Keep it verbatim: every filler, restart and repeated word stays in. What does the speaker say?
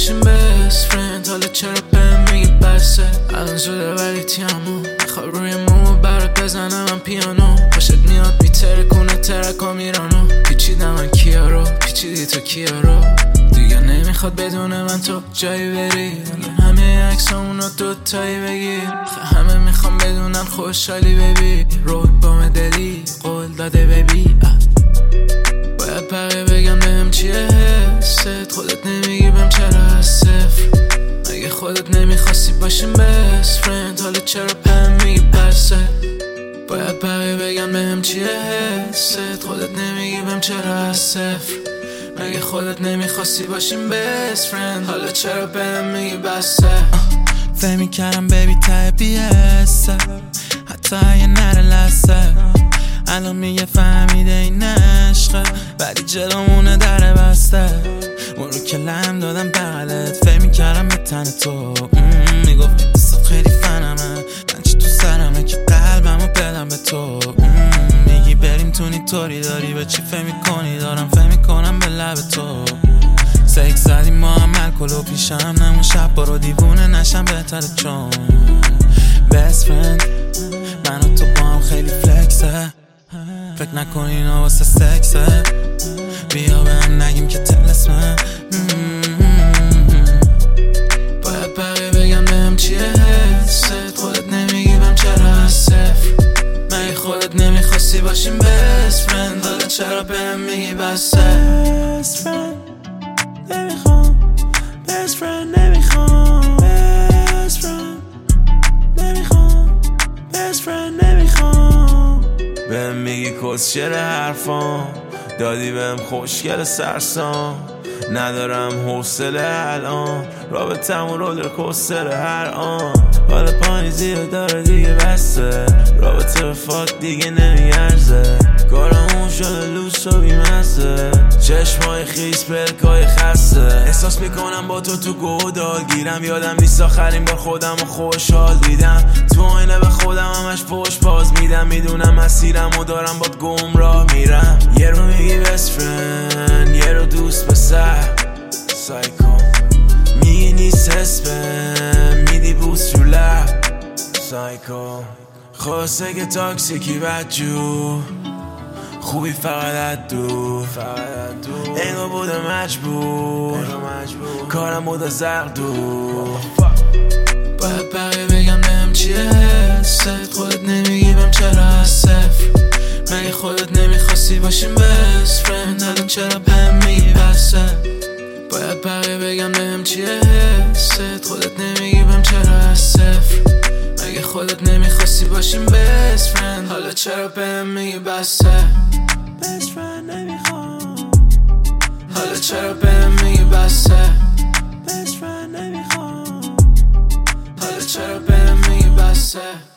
باشیم best friend. حالا چرا بهم میگی بسه؟ الان زوده ولی تیامو میخواد روی مو برات بزنم من پیانو. خوشت میاد میتره کنه ترکا میرانو. پیچیدم من کیا رو پیچیدی تو کیا رو. دیگه نمیخواد بدونه من تو جایی بری. همه عکسامونو دوتایی بگیر. همه میخوام بدونن خوشحالی ببی. روک بام دلی قول داده ببی. باید بقیه بگم بهم چیه حست. خودت نمیگی بهم چرا از صفر. مگه خودت نمیخواستی باشیم best friend. حالا چرا بهم میگی بسه؟ باید بقیه بگم بهم چیه حست. خودت نمیگی بهم چرا از صفر. مگه خودت نمیخواستی باشیم best friend. حالا چرا بهم میگی بسه؟ فهمی کردم بیبی ته بیسته حتی اگه نره لسه. الان میگه فهمیده این عشقه ولی جلومونه در بسته. اون رو که لم دادم بغلت فهمی کردم به تن تو. میگفت که دستت خیلی فنمه من چی تو سرمه که قلبم و بدم به تو. میگی بریم تونی طوری داری به چی فهمی کنی دارم فهمی کنم به لب تو. سیک زدیم ما هم الکل و پیشم نمون شب برو دیوونه نشم بهتره چون best friend. من و تو با هم خیلی فلکسه. فکر نکن اینا واسه سکسه. بیا به هم نگیم که تلسمه. باید بقیه بگم بهم چیه حست. خودت نمیگی بهم چرا از صفر. مگه خودت نمیخواستی باشیم best friend. حالا چرا بهم میگی بسه؟ best friend نمیخوام best friend نمیخوام best friend نمیخوام best friend نمیخوام. بهم میگی کسچر حرفام دادی بهم خوشگل سرسام. ندارم حوصله الان رابطمون رولر کوستر هر آن. حالا پاییزی رو داره دیگه بسته. رابطه به فاک دیگه نمیارزه. کارمون شده لوس و بیمزه. چشمای خیس پلکای خسته. احساس میکنم با تو تو گودال گیرم. یادم نیست آخرین بار خودم رو خوشحال دیدم. تو آینه به خودم همش پشت باز میدم. میدونم مسیرم و دارم باد گمراه میرم. یه رو میگی best friend یه رو دوست پسر سایکو. میگی نیست اسمم میدی بوس رو لب سایکو. خواسته که تاکسیکی بدجو خوبی فقط دور انگا بوده مجبور کارم بوده زرق دور. باید بقیه بگم بهم چیه حست. خودت نمیگی بهم چرا از صفر. مگه خودت نمیخواستی باشیم best friend. الان چرا بهم میگی بسه؟ باید بقیه بگم بهم چیه حست. خودت نمیگی بهم چرا از صفر. مگه خودت نمیخواستی باشیم best friend. حالا چرا بهم میگی بسه؟ best friend نمیخوام. حالا چرا بهم میگی بسه؟ best friend نمیخوام. حالا چرا بهم میگی بسه؟